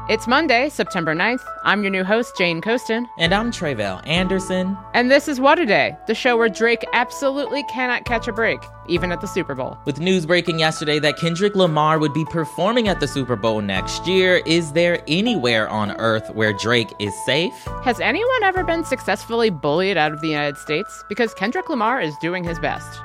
It's Monday, September 9th. I'm your new host, Jane Coaston. And I'm Tre'vell Anderson. And this is What a Day, the show where Drake absolutely cannot catch a break, even at the Super Bowl. With news breaking yesterday that Kendrick Lamar would be performing at the Super Bowl next year, is there anywhere on Earth where Drake is safe? Has anyone ever been successfully bullied out of the United States? Because Kendrick Lamar is doing his best.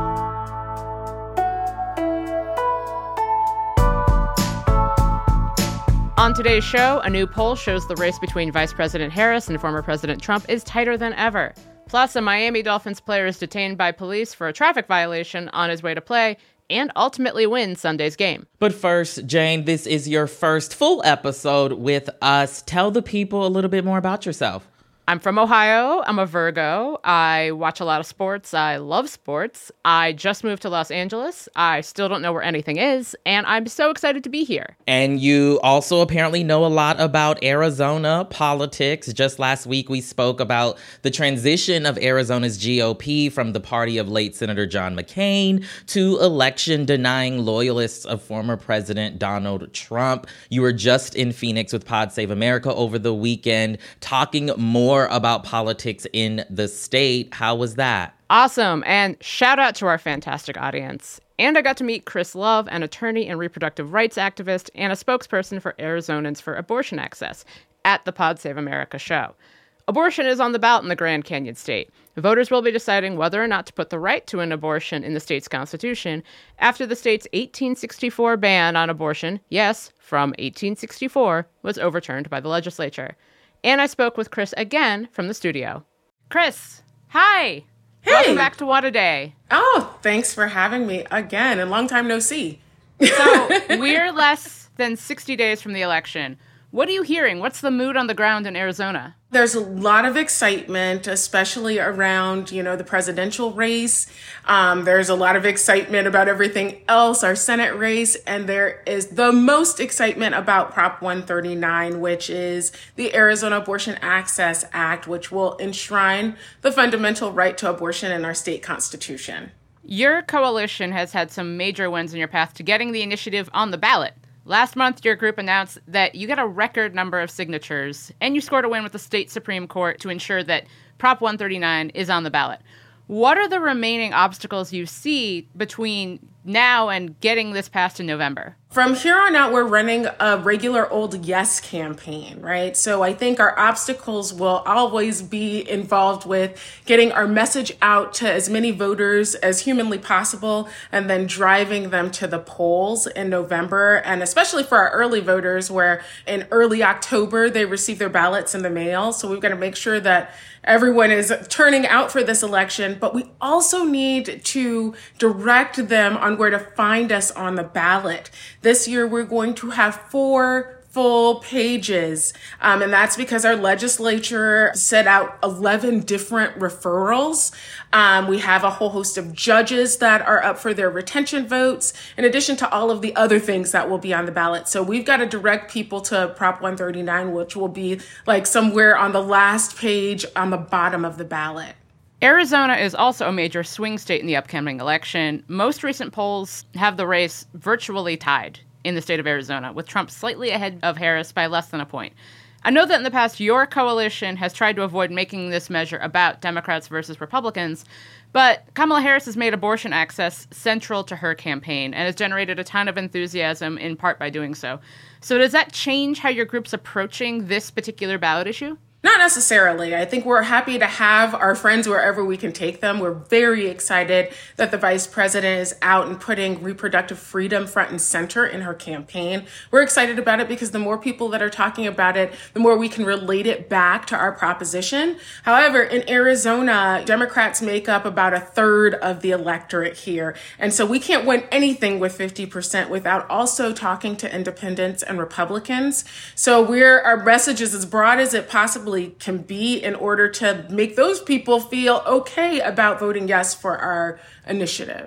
On today's show, a new poll shows the race between Vice President Harris and former President Trump is tighter than ever. Plus, a Miami Dolphins player is detained by police for a traffic violation on his way to play and ultimately wins Sunday's game. But first, Jane, this is your first full episode with us. Tell the people a little bit more about yourself. I'm from Ohio. I'm a Virgo. I watch a lot of sports. I love sports. I just moved to Los Angeles. I still don't know where anything is, and I'm so excited to be here. And you also apparently know a lot about Arizona politics. Just last week, we spoke about the transition of Arizona's GOP from the party of late Senator John McCain to election-denying loyalists of former President Donald Trump. You were just in Phoenix with Pod Save America over the weekend, talking more about politics in the state. How was that? Awesome. And shout out to our fantastic audience. And I got to meet Chris Love, an attorney and reproductive rights activist and a spokesperson for Arizonans for Abortion Access at the Pod Save America show. Abortion is on the ballot in the Grand Canyon state. Voters will be deciding whether or not to put the right to an abortion in the state's constitution after the state's 1864 ban on abortion, yes, from 1864, was overturned by the legislature. And I spoke with Chris again from the studio. Chris, hi. Hey. Welcome back to What a Day. Oh, thanks for having me again, and long time no see. So we're less than 60 days from the election. What are you hearing? What's the mood on the ground in Arizona? There's a lot of excitement, especially around, the presidential race. There's a lot of excitement about everything else, our Senate race, and there is the most excitement about Prop 139, which is the Arizona Abortion Access Act, which will enshrine the fundamental right to abortion in our state constitution. Your coalition has had some major wins in your path to getting the initiative on the ballot. Last month, your group announced that you got a record number of signatures, and you scored a win with the state Supreme Court to ensure that Prop 139 is on the ballot. What are the remaining obstacles you see between now and getting this passed in November? From here on out, we're running a regular old yes campaign, right? So I think our obstacles will always be involved with getting our message out to as many voters as humanly possible and then driving them to the polls in November. And especially for our early voters, where in early October, they receive their ballots in the mail. So we've got to make sure that everyone is turning out for this election, but we also need to direct them on where to find us on the ballot. This year, we're going to have 4 full pages, and that's because our legislature set out 11 different referrals. We have a whole host of judges that are up for their retention votes, in addition to all of the other things that will be on the ballot. So we've got to direct people to Prop 139, which will be like somewhere on the last page on the bottom of the ballot. Arizona is also a major swing state in the upcoming election. Most recent polls have the race virtually tied in the state of Arizona, with Trump slightly ahead of Harris by less than a point. I know that in the past, your coalition has tried to avoid making this measure about Democrats versus Republicans, but Kamala Harris has made abortion access central to her campaign and has generated a ton of enthusiasm, in part by doing so. So does that change how your group's approaching this particular ballot issue? Not necessarily. I think we're happy to have our friends wherever we can take them. We're very excited that the vice president is out and putting reproductive freedom front and center in her campaign. We're excited about it because the more people that are talking about it, the more we can relate it back to our proposition. However, in Arizona, Democrats make up about a third of the electorate here. And so we can't win anything with 50% without also talking to independents and Republicans. So our message is as broad as it possibly can be in order to make those people feel okay about voting yes for our initiative.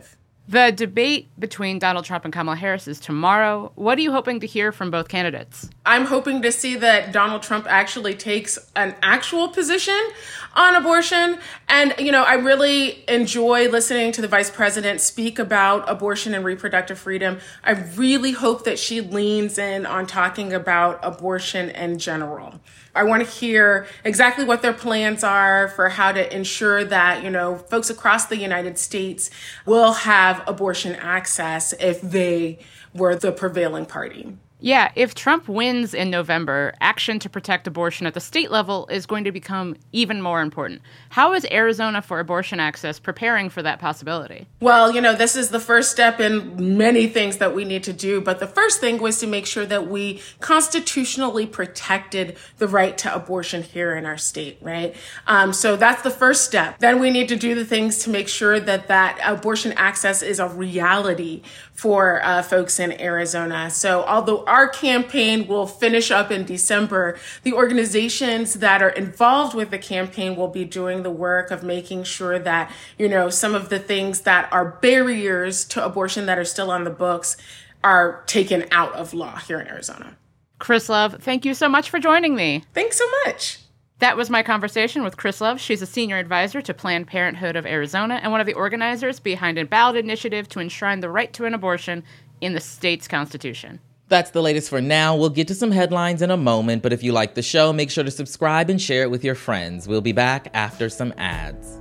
The debate between Donald Trump and Kamala Harris is tomorrow. What are you hoping to hear from both candidates? I'm hoping to see that Donald Trump actually takes an actual position on abortion. And, I really enjoy listening to the vice president speak about abortion and reproductive freedom. I really hope that she leans in on talking about abortion in general. I want to hear exactly what their plans are for how to ensure that, folks across the United States will have abortion access if they were the prevailing party. Yeah, if Trump wins in November, action to protect abortion at the state level is going to become even more important. How is Arizona for Abortion Access preparing for that possibility? Well, this is the first step in many things that we need to do. But the first thing was to make sure that we constitutionally protected the right to abortion here in our state, right? So that's the first step. Then we need to do the things to make sure that abortion access is a reality for folks in Arizona. So although our campaign will finish up in December, the organizations that are involved with the campaign will be doing the work of making sure that, some of the things that are barriers to abortion that are still on the books are taken out of law here in Arizona. Chris Love, thank you so much for joining me. Thanks so much. That was my conversation with Chris Love. She's a senior advisor to Planned Parenthood of Arizona and one of the organizers behind a ballot initiative to enshrine the right to an abortion in the state's constitution. That's the latest for now. We'll get to some headlines in a moment, but if you like the show, make sure to subscribe and share it with your friends. We'll be back after some ads.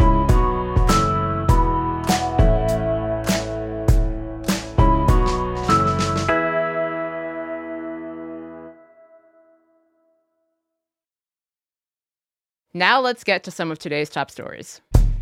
Now let's get to some of today's top stories.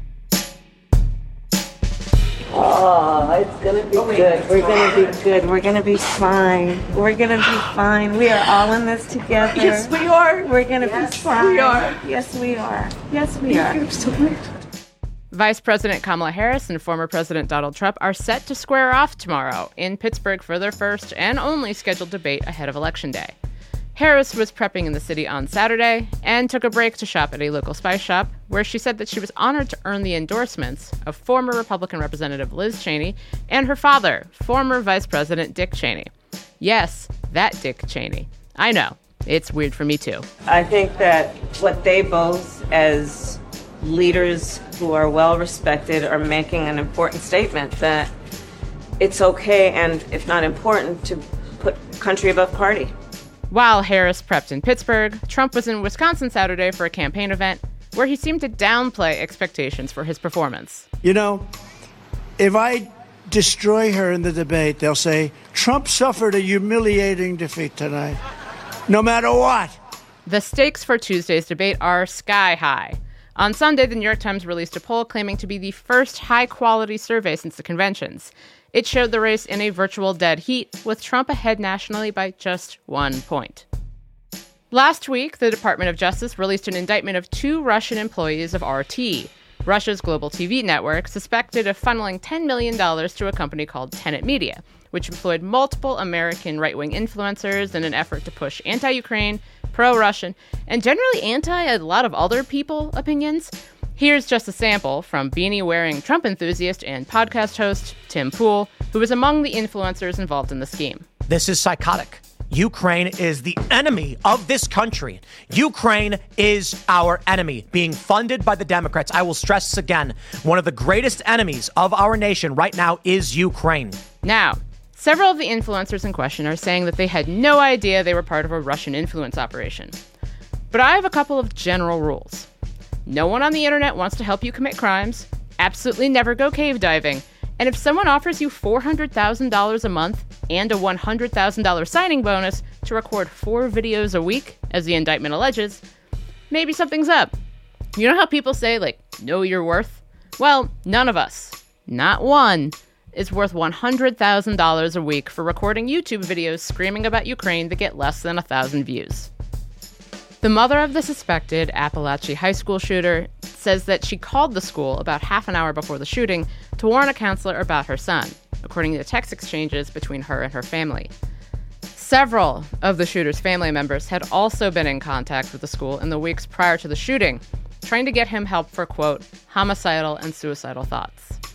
Oh, it's going to be good. We're going to be good. We're going to be fine. We're going to be fine. We are all in this together. Yes, we are. We're going to be fine. We are. Yes, we are. Yes, we are. Thank you so much. Vice President Kamala Harris and former President Donald Trump are set to square off tomorrow in Pittsburgh for their first and only scheduled debate ahead of Election Day. Harris was prepping in the city on Saturday and took a break to shop at a local spice shop, where she said that she was honored to earn the endorsements of former Republican Representative Liz Cheney and her father, former Vice President Dick Cheney. Yes, that Dick Cheney. I know, it's weird for me too. I think that what they both, as leaders who are well respected, are making an important statement that it's okay and, if not important, to put country above party. While Harris prepped in Pittsburgh, Trump was in Wisconsin Saturday for a campaign event where he seemed to downplay expectations for his performance. If I destroy her in the debate, they'll say, Trump suffered a humiliating defeat tonight, no matter what. The stakes for Tuesday's debate are sky high. On Sunday, the New York Times released a poll claiming to be the first high-quality survey since the conventions. It showed the race in a virtual dead heat, with Trump ahead nationally by just 1 point. Last week, the Department of Justice released an indictment of 2 Russian employees of RT, Russia's global TV network, suspected of funneling $10 million to a company called Tenet Media, which employed multiple American right-wing influencers in an effort to push anti-Ukraine, pro-Russian, and generally anti a lot of other people opinions. Here's just a sample from beanie-wearing Trump enthusiast and podcast host Tim Pool, who was among the influencers involved in the scheme. This is psychotic. Ukraine is the enemy of this country. Ukraine is our enemy, being funded by the Democrats. I will stress this again. One of the greatest enemies of our nation right now is Ukraine. Now, several of the influencers in question are saying that they had no idea they were part of a Russian influence operation. But I have a couple of general rules. No one on the internet wants to help you commit crimes. Absolutely never go cave diving. And if someone offers you $400,000 a month and a $100,000 signing bonus to record 4 videos a week, as the indictment alleges, maybe something's up. You know how people say, know your worth? Well, none of us, not one, is worth $100,000 a week for recording YouTube videos screaming about Ukraine that get less than 1,000 views. The mother of the suspected Appalachia high school shooter says that she called the school about half an hour before the shooting to warn a counselor about her son, according to text exchanges between her and her family. Several of the shooter's family members had also been in contact with the school in the weeks prior to the shooting, trying to get him help for, quote, homicidal and suicidal thoughts.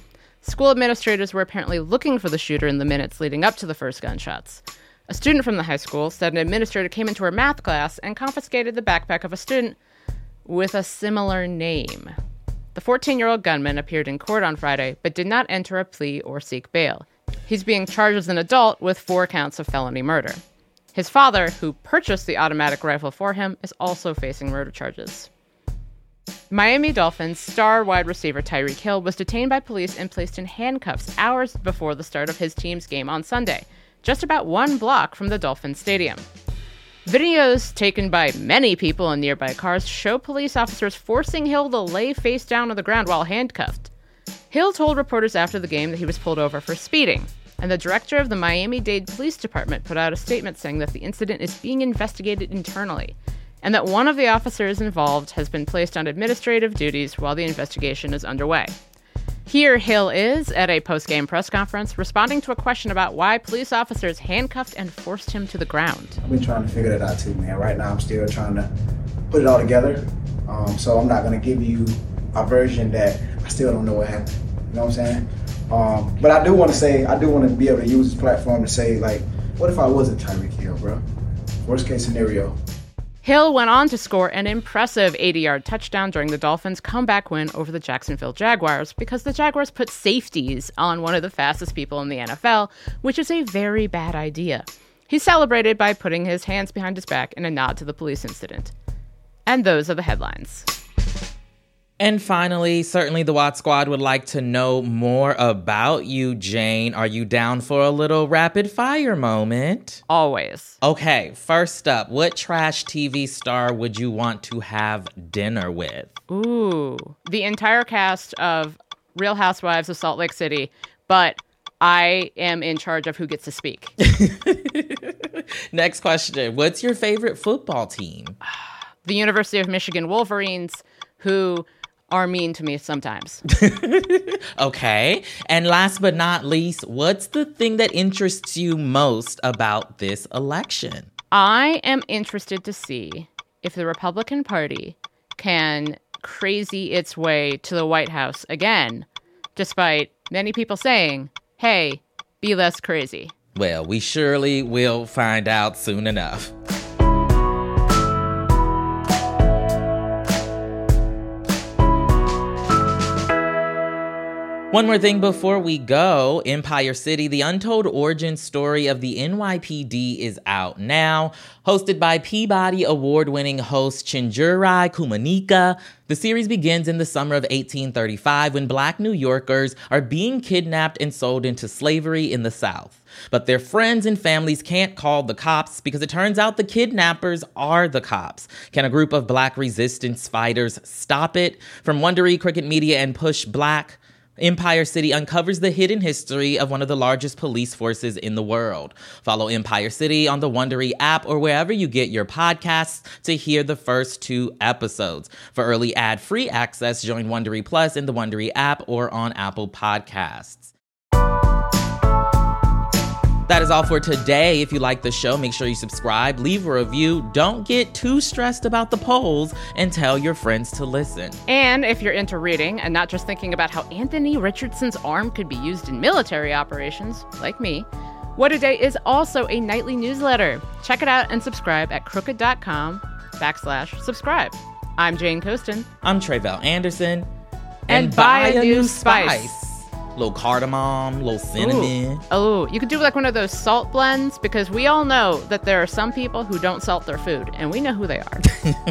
School administrators were apparently looking for the shooter in the minutes leading up to the first gunshots. A student from the high school said an administrator came into her math class and confiscated the backpack of a student with a similar name. The 14-year-old gunman appeared in court on Friday, but did not enter a plea or seek bail. He's being charged as an adult with 4 counts of felony murder. His father, who purchased the automatic rifle for him, is also facing murder charges. Miami Dolphins star wide receiver Tyreek Hill was detained by police and placed in handcuffs hours before the start of his team's game on Sunday, just about 1 block from the Dolphins stadium. Videos taken by many people in nearby cars show police officers forcing Hill to lay face down on the ground while handcuffed. Hill told reporters after the game that he was pulled over for speeding, and the director of the Miami-Dade Police Department put out a statement saying that the incident is being investigated internally, and that one of the officers involved has been placed on administrative duties while the investigation is underway. Here Hill is at a post-game press conference responding to a question about why police officers handcuffed and forced him to the ground. I've been trying to figure that out too, man. Right now I'm still trying to put it all together. So I'm not going to give you a version that I still don't know what happened. You know what I'm saying? But I do want to be able to use this platform to say, like, what if I wasn't Tyreek Hill, bro? Worst case scenario. Hill went on to score an impressive 80-yard touchdown during the Dolphins' comeback win over the Jacksonville Jaguars because the Jaguars put safeties on one of the fastest people in the NFL, which is a very bad idea. He celebrated by putting his hands behind his back in a nod to the police incident. And those are the headlines. And finally, certainly the Watt Squad would like to know more about you, Jane. Are you down for a little rapid fire moment? Always. Okay, first up, what trash TV star would you want to have dinner with? Ooh, the entire cast of Real Housewives of Salt Lake City, but I am in charge of who gets to speak. Next question, what's your favorite football team? The University of Michigan Wolverines, who are mean to me sometimes. Okay. And last but not least, what's the thing that interests you most about this election? I am interested to see if the Republican Party can crazy its way to the White House again, despite many people saying, hey, be less crazy. Well, we surely will find out soon enough. One more thing before we go. Empire City, the untold origin story of the NYPD is out now. Hosted by Peabody Award-winning host Chinjurai Kumanika, the series begins in the summer of 1835 when Black New Yorkers are being kidnapped and sold into slavery in the South. But their friends and families can't call the cops because it turns out the kidnappers are the cops. Can a group of Black resistance fighters stop it? From Wondery, Cricket Media, and Push Black, Empire City uncovers the hidden history of one of the largest police forces in the world. Follow Empire City on the Wondery app or wherever you get your podcasts to hear the first 2 episodes. For early ad-free access, join Wondery Plus in the Wondery app or on Apple Podcasts. That is all for today. If you like the show, make sure you subscribe, leave a review, don't get too stressed about the polls, and tell your friends to listen. And if you're into reading and not just thinking about how Anthony Richardson's arm could be used in military operations, like me, What a Day is also a nightly newsletter. Check it out and subscribe at crooked.com/subscribe. I'm Jane Coaston. I'm Tre'vell Anderson. And buy a new spice. Little cardamom, little cinnamon. Oh, you could do like one of those salt blends because we all know that there are some people who don't salt their food, and we know who they are.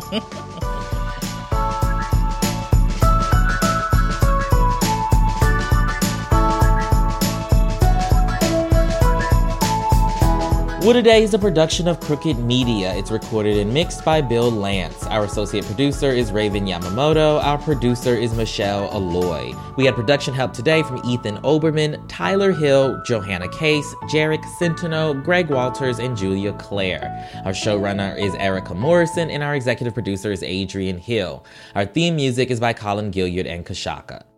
What a Day is a production of Crooked Media. It's recorded and mixed by Bill Lance. Our associate producer is Raven Yamamoto. Our producer is Michelle Alloy. We had production help today from Ethan Oberman, Tyler Hill, Johanna Case, Jarek Centeno, Greg Walters, and Julia Clare. Our showrunner is Erica Morrison, and our executive producer is Adrian Hill. Our theme music is by Colin Gilliard and Kashaka.